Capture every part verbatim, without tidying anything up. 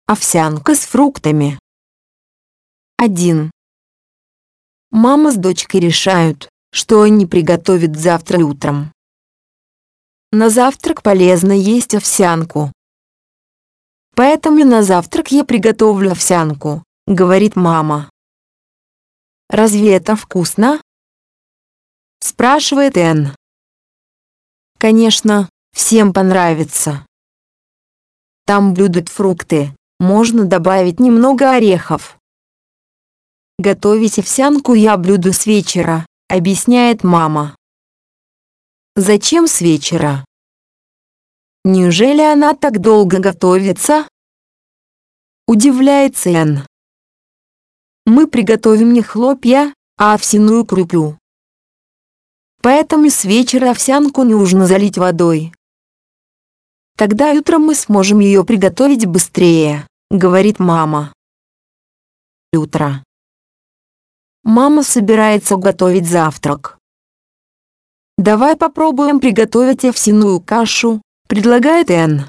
Овсянка с фруктами. один. Мама с дочкой решают, что они приготовят завтра утром. На завтрак полезно есть овсянку. Поэтому на завтрак я приготовлю овсянку, говорит мама. Разве это вкусно? Спрашивает Энн. Конечно, всем понравится. Там будут фрукты, можно добавить немного орехов. Готовить овсянку я буду с вечера, объясняет мама. Зачем с вечера? Неужели она так долго готовится? Удивляется Энн. Мы приготовим не хлопья, а овсяную крупу. Поэтому с вечера овсянку нужно залить водой. Тогда утром мы сможем ее приготовить быстрее, говорит мама. Утро. Мама собирается готовить завтрак. Давай попробуем приготовить овсяную кашу, предлагает Энн.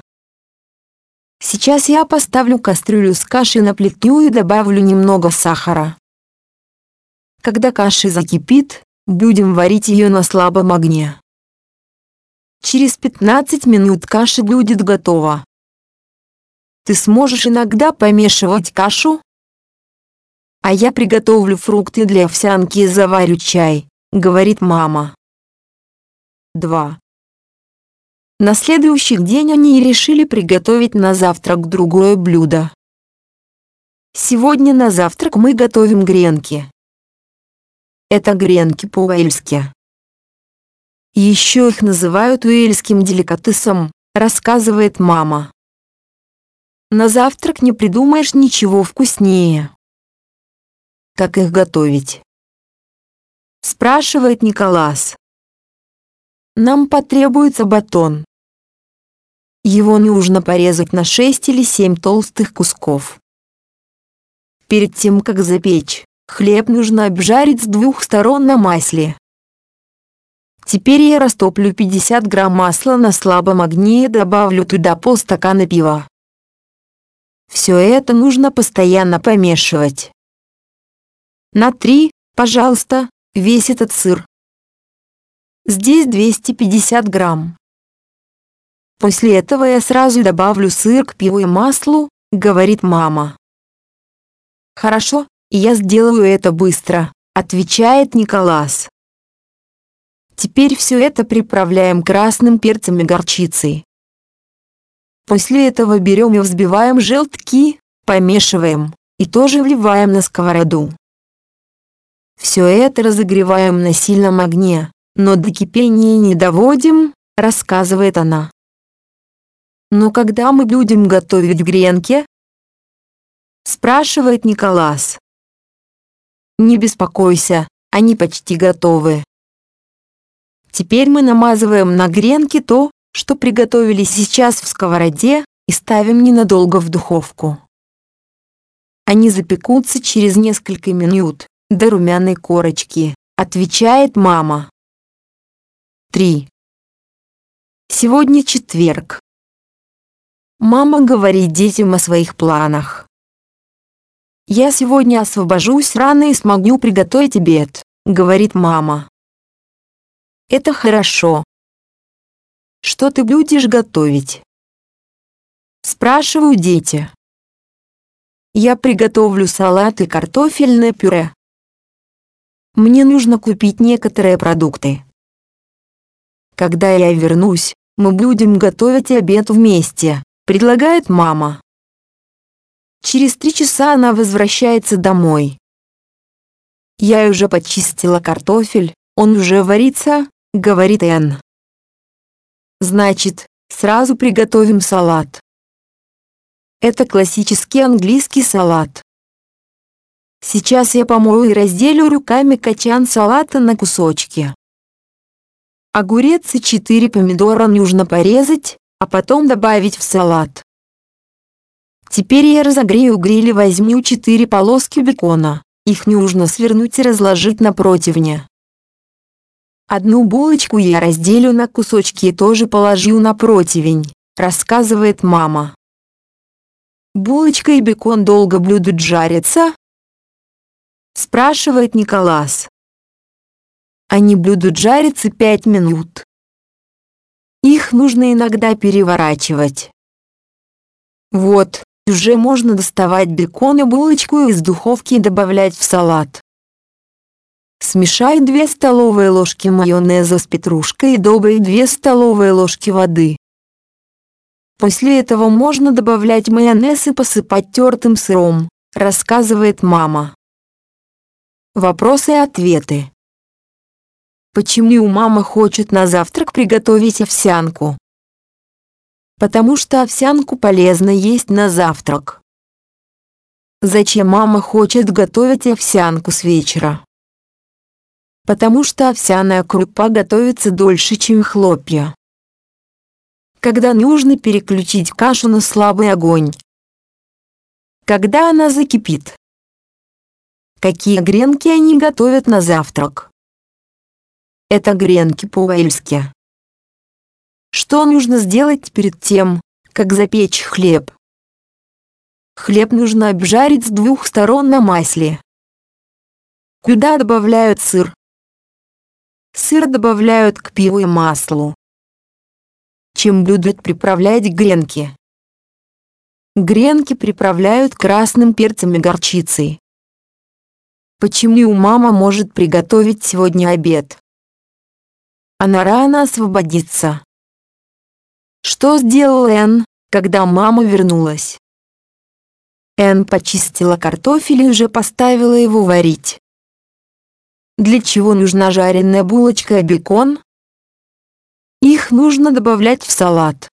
Сейчас я поставлю кастрюлю с кашей на плиту и добавлю немного сахара. Когда каша закипит, будем варить ее на слабом огне. Через пятнадцать минут каша будет готова. Ты сможешь иногда помешивать кашу? А я приготовлю фрукты для овсянки и заварю чай, говорит мама. два. На следующий день они решили приготовить на завтрак другое блюдо. Сегодня на завтрак мы готовим гренки. Это гренки по-уэльски. Еще их называют уэльским деликатесом, рассказывает мама. На завтрак не придумаешь ничего вкуснее. Как их готовить? Спрашивает Николас. Нам потребуется батон. Его нужно порезать на шесть или семь толстых кусков. Перед тем, как запечь, хлеб нужно обжарить с двух сторон на масле. Теперь я растоплю пятьдесят грамм масла на слабом огне и добавлю туда полстакана пива. Все это нужно постоянно помешивать. На три, пожалуйста, весь этот сыр. Здесь двести пятьдесят грамм. После этого я сразу добавлю сыр к пиву и маслу, говорит мама. Хорошо, я сделаю это быстро, отвечает Николас. Теперь все это приправляем красным перцем и горчицей. После этого берем и взбиваем желтки, помешиваем, и тоже вливаем на сковороду. Все это разогреваем на сильном огне, но до кипения не доводим, рассказывает она. Но когда мы будем готовить гренки? Спрашивает Николас. Не беспокойся, они почти готовы. Теперь мы намазываем на гренки то, что приготовили сейчас в сковороде, и ставим ненадолго в духовку. Они запекутся через несколько минут, до румяной корочки, отвечает мама. три. Сегодня четверг. Мама говорит детям о своих планах. Я сегодня освобожусь рано и смогу приготовить обед, говорит мама. Это хорошо. Что ты будешь готовить? Спрашивают дети. Я приготовлю салат и картофельное пюре. Мне нужно купить некоторые продукты. Когда я вернусь, мы будем готовить обед вместе, предлагает мама. Через три часа она возвращается домой. Я уже почистила картофель, он уже варится, говорит Энн. Значит, сразу приготовим салат. Это классический английский салат. Сейчас я помою и разделю руками качан салата на кусочки. Огурец и четыре помидора нужно порезать, а потом добавить в салат. Теперь я разогрею гриль и возьму четыре полоски бекона. Их нужно свернуть и разложить на противне. Одну булочку я разделю на кусочки и тоже положу на противень, рассказывает мама. Булочка и бекон долго будут жариться? Спрашивает Николас. Они будут жариться пять минут. Их нужно иногда переворачивать. Вот, уже можно доставать бекон и булочку из духовки и добавлять в салат. Смешай две столовые ложки майонеза с петрушкой и добавь две столовые ложки воды. После этого можно добавлять майонез и посыпать тертым сыром, рассказывает мама. Вопросы и ответы. Почему мама хочет на завтрак приготовить овсянку? Потому что овсянку полезно есть на завтрак. Зачем мама хочет готовить овсянку с вечера? Потому что овсяная крупа готовится дольше, чем хлопья. Когда нужно переключить кашу на слабый огонь? Когда она закипит? Какие гренки они готовят на завтрак? Это гренки по-уэльски. Что нужно сделать перед тем, как запечь хлеб? Хлеб нужно обжарить с двух сторон на масле. Куда добавляют сыр? Сыр добавляют к пиву и маслу. Чем будут приправлять гренки? Гренки приправляют красным перцем и горчицей. Почему мама может приготовить сегодня обед? Она рано освободится. Что сделала Энн, когда мама вернулась? Энн почистила картофель и уже поставила его варить. Для чего нужна жареная булочка и бекон? Их нужно добавлять в салат.